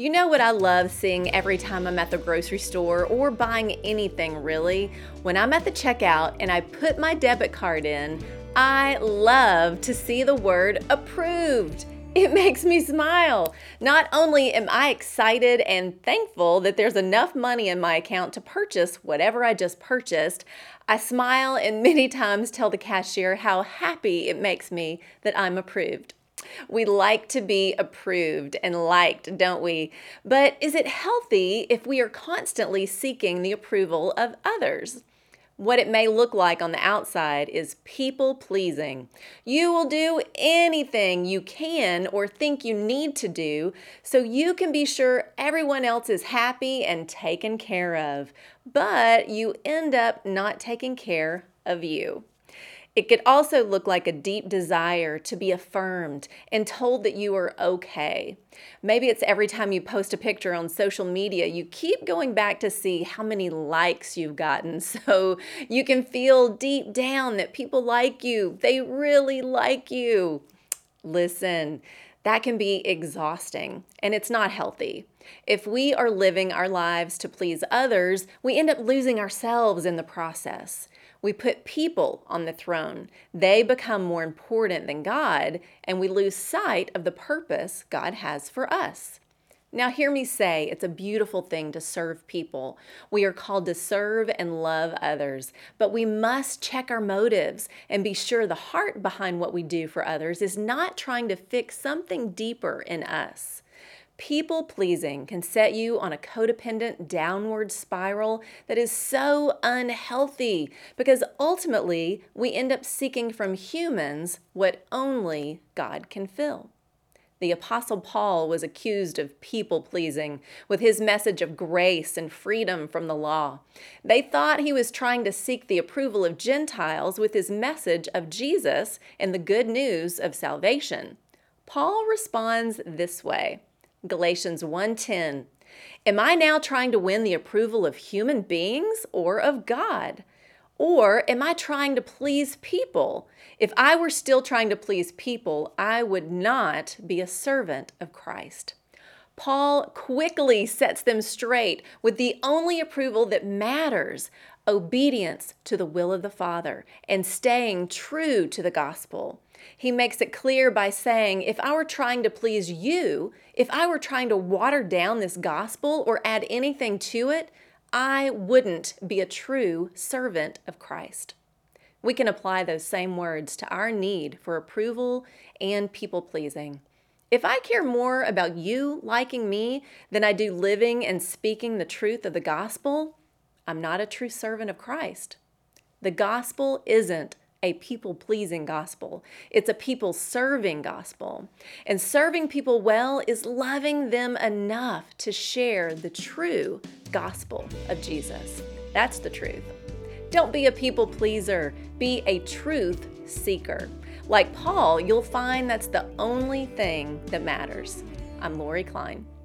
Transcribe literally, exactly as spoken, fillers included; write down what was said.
You know what I love seeing every time I'm at the grocery store or buying anything really? When I'm at the checkout and I put my debit card in, I love to see the word approved. It makes me smile. Not only am I excited and thankful that there's enough money in my account to purchase whatever I just purchased, I smile and many times tell the cashier how happy it makes me that I'm approved. We like to be approved and liked, don't we? But is it healthy if we are constantly seeking the approval of others? What it may look like on the outside is people pleasing. You will do anything you can or think you need to do so you can be sure everyone else is happy and taken care of, but you end up not taking care of you. It could also look like a deep desire to be affirmed and told that you are okay. Maybe it's every time you post a picture on social media, you keep going back to see how many likes you've gotten so you can feel deep down that people like you. They really like you. Listen, that can be exhausting and it's not healthy. If we are living our lives to please others, we end up losing ourselves in the process. We put people on the throne. They become more important than God, and we lose sight of the purpose God has for us. Now, hear me say, it's a beautiful thing to serve people. We are called to serve and love others, but we must check our motives and be sure the heart behind what we do for others is not trying to fix something deeper in us. People-pleasing can set you on a codependent downward spiral that is so unhealthy because ultimately we end up seeking from humans what only God can fill. The Apostle Paul was accused of people-pleasing with his message of grace and freedom from the law. They thought he was trying to seek the approval of Gentiles with his message of Jesus and the good news of salvation. Paul responds this way. Galatians one ten, am I now trying to win the approval of human beings or of God? Or am I trying to please people? If I were still trying to please people, I would not be a servant of Christ. Paul quickly sets them straight with the only approval that matters, obedience to the will of the Father and staying true to the gospel. He makes it clear by saying, if I were trying to please you, if I were trying to water down this gospel or add anything to it, I wouldn't be a true servant of Christ. We can apply those same words to our need for approval and people-pleasing. If I care more about you liking me than I do living and speaking the truth of the gospel, I'm not a true servant of Christ. The gospel isn't a people-pleasing gospel. It's a people-serving gospel. And serving people well is loving them enough to share the true gospel of Jesus. That's the truth. Don't be a people-pleaser. Be a truth seeker. Like Paul, you'll find that's the only thing that matters. I'm Lori Klein.